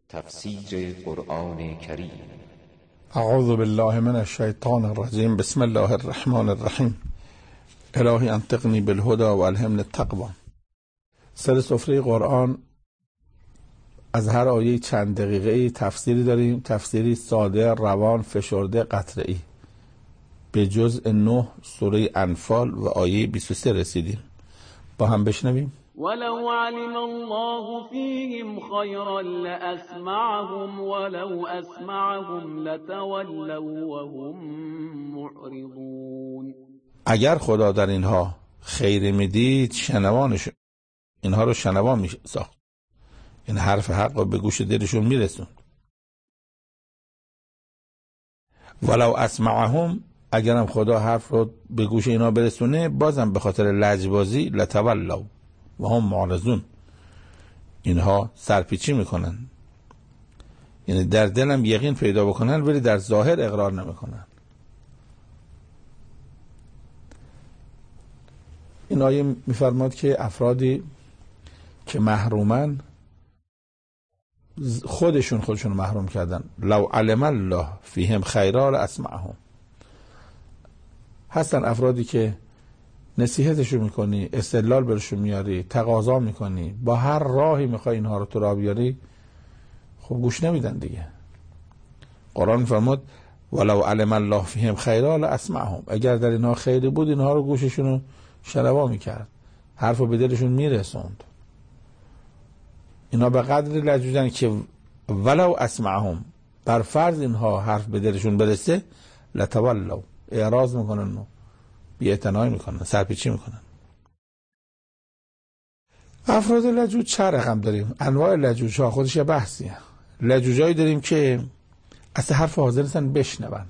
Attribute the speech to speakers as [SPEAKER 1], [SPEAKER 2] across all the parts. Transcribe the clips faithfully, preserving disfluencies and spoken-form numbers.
[SPEAKER 1] تفسیر قرآن کریم.
[SPEAKER 2] اعوذ بالله من الشیطان الرجیم. بسم الله الرحمن الرحیم. الهی انطقنی بالهدى و الهمنی التقوی. سر سفره قرآن از هر آیه چند دقیقه تفسیری داریم، تفسیری ساده، روان، فشرده، قطعی. به جزء نه سوره انفال و آیه بیست و سه رسیدیم. با هم بشنویم.
[SPEAKER 3] ولو علم الله فيهم خيرا لأسمعهم ولو أسمعهم لتولوا وهم معرضون.
[SPEAKER 2] اگر خدا در اینها خیر میدید شنوانشون اینها رو شنوان میساخت، این حرف حق رو به گوش دلشون میرسون. ولو اسمعهم، اگرم خدا حرف رو به گوش اینا برسونه، بازم به خاطر لجبازی لتولوا و هم معرضون، اینها سرپیچی میکنن، یعنی در دلم یقین پیدا بکنن ولی در ظاهر اقرار نمیکنن. این آیه میفرماد که افرادی که محرومن خودشون خودشون محروم کردن. لو علم الله فیهم خیرا لاسمعهم. هستن افرادی که نصیحتشو میکنی، استدلال برشو میاری، تقاضا میکنی، با هر راهی میخوای اینها رو تو راه بیاری، خب گوش نمیدن دیگه. قرآن فرمود ولو علم الله فیهم خیرا لاسمعهم. اگر در اینها خیری بود اینها رو گوششونو شنوا میکرد، حرفو به دلشون میرسوند. اینا به قدری لجوجن که ولو اسمعهم، بر فرض اینها حرف به دلشون برسه، لتولوا، اعراض میکنن و بی‌اعتنایی میکنن، سرپیچی میکنن. افراد لجوج چه رقم داریم؟ انواع لجوج ها خودش یه بحثیه. لجوجایی داریم که اصلا حرف حاضر نیستن بشنون.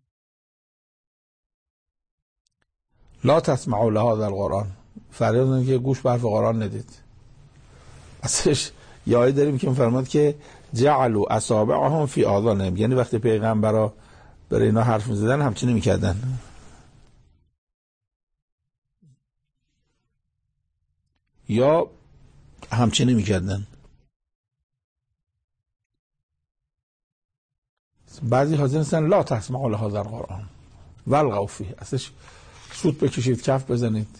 [SPEAKER 2] لا تسمعوا لهذا القرآن، فریاد میزنن که گوش به حرف قرآن ندید. اصلش یه آیه داریم که میفرماد که جعلوا اصابعهم فی آذانهم، یعنی وقتی پیغمبرا برای اینا حرف میزدن همچین نمیکردن، یا همچین نمیکردن. بعضی حاضر نیستن لا تسمعوا لهذا القرآن والغوا فیه، اصلش سوت بکشید، کف بزنید.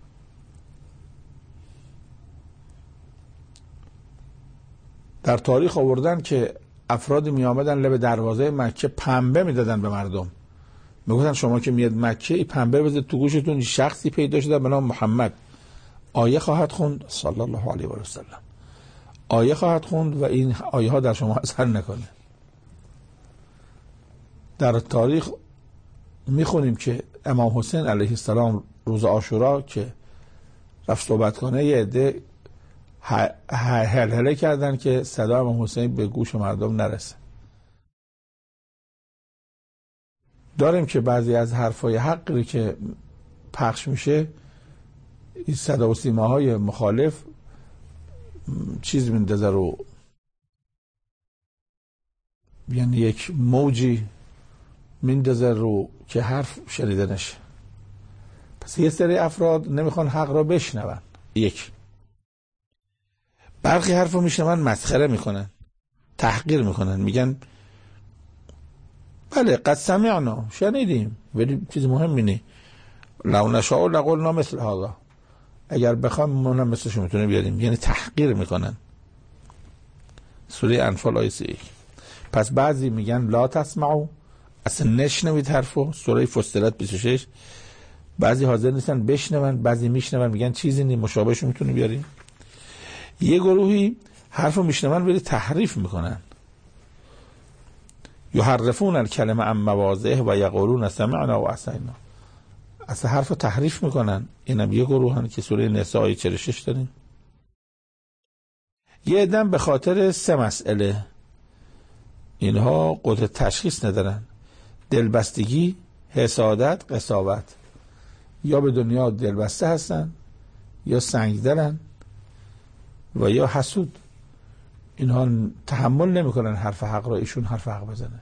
[SPEAKER 2] در تاریخ آوردن که افرادی می آمدن لب دروازه مکه پنبه میدادن به مردم، میگفتن شما که میاد مکه این پنبه بزنید تو گوشتون، شخصی پیدا شده به نام محمد، آیه خواهد خوند صلی الله علیه و سلم، آیه خواهد خوند و این آیه ها در شما اثر نکنه. در تاریخ میخونیم که امام حسین علیه السلام روز عاشورا که رفت صحبت کنه، یه عده هلهله کردن که صدا امام حسین به گوش مردم نرسه. داریم که بعضی از حرفای حقی که پخش میشه، این صدا و سیماهای مخالف چیز میندازه رو، یعنی یک موجی میندازه رو که حرف شنیده نشه. پس یه سری افراد نمیخوان حق را بشنون. یک برخی حرف رو میشنون مسخره میکنن، تحقیر میکنن، میگن بله قد سمعنا، شنیدیم، ولی چیز مهمی نی، لو نشاء لقلنا مثل هذا، اگر بخوام ما هم مثلشو میتونیم بیاریم، یعنی تحقیر میکنن. سوره انفال آیه سی. پس بعضی میگن لا تسمعوا، اصلا نشنوید حرفو، سوره فصلت بیست و شش. بعضی حاضر نیستن بشنون، بعضی میشنون میگن چیزی نی، مشابهشو میتونیم بیاریم. یه گروهی حرفو میشنون ولی تحریف میکنن، یحرفون الکلمه عن مواضعه و یقولون سمعنا و عصینا، اصلا حرفو تحریف میکنن. اینم یه گروهن که سوره نساء آیه چهل و شش داریم. یه عده‌ام به خاطر سه مسئله اینها قدرت تشخیص ندارن: دلبستگی، حسادت، قساوت. یا به دنیا دلبسته هستن، یا سنگدلن، و یا حسود. اینها تحمل نمیکنن حرف حق را ایشون حرف حق بزنه.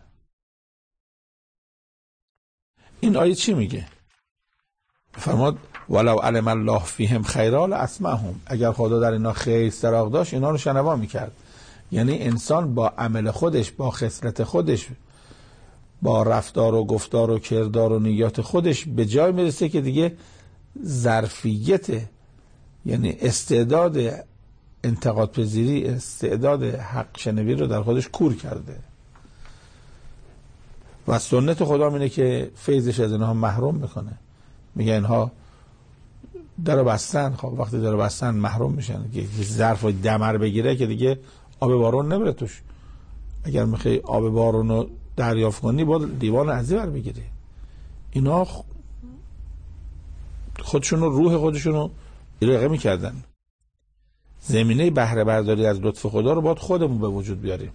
[SPEAKER 2] این آیه چی میگه؟ فرمود ولو علم الله فیهم خیرا لاسمعهم، اگر خدا در اینا خیر سراغ داشت اینا رو شنوا میکرد. یعنی انسان با عمل خودش، با خصلت خودش، با رفتار و گفتار و کردار و نیات خودش به جای میرسه که دیگه ظرفیت، یعنی استعداد انتقاد پذیری، استعداد حق شنوی رو در خودش کور کرده. و سنت خدا اینه که فیضش از اینها محروم میکنه. میگه اینها در بستن، خب وقتی در بستن محروم میشن که ظرف و دمر بگیره که دیگه آب بارون نمیره توش. اگر میخوای آب بارون رو دریافت کنی باید دیوان ازی بر بگیری. اینا خودشون رو، روح خودشون رو ایرقه میکردن. زمینه بهره برداری از لطف خدا رو باید خودمون به وجود بیاریم.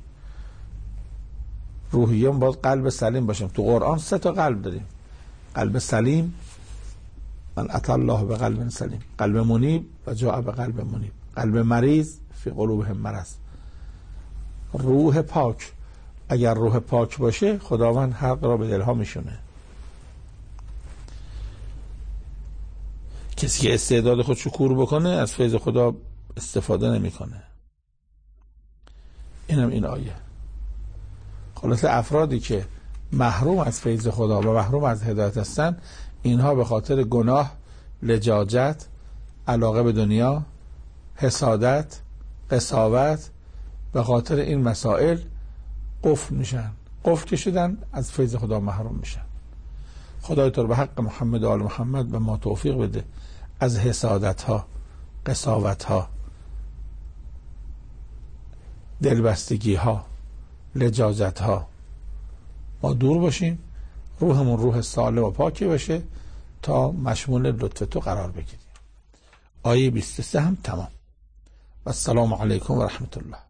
[SPEAKER 2] روحیون باید قلب سلیم باشیم. تو قرآن سه تا قلب داریم: قلب سلیم، من اتی الله به قلب سلیم، قلب منیب و جاء به قلب منیب، قلب مریض فی قلوبهم مرض. روح پاک، اگر روح پاک باشه خداوند حق را به دلها میشونه. کسی که استعداد خودشو کور بکنه از فیض خدا استفاده نمیکنه. اینم این آیه. خلاصه افرادی که محروم از فیض خدا و محروم از هدایت هستن، اینها به خاطر گناه، لجاجت، علاقه به دنیا، حسادت، قساوت، به خاطر این مسائل قفل میشن، قفل کشیدن، از فیض خدا محروم میشن. خدای تو رو به حق محمد و آل محمد به ما توفیق بده از حسادت ها، قساوت ها، دلبستگی ها، لجاجت ها ما دور باشیم، روحمون روح سالم و پاکی باشه تا مشمول لطف تو قرار بگیریم. آیه بیست و سه هم تمام. و السلام علیکم و رحمت الله.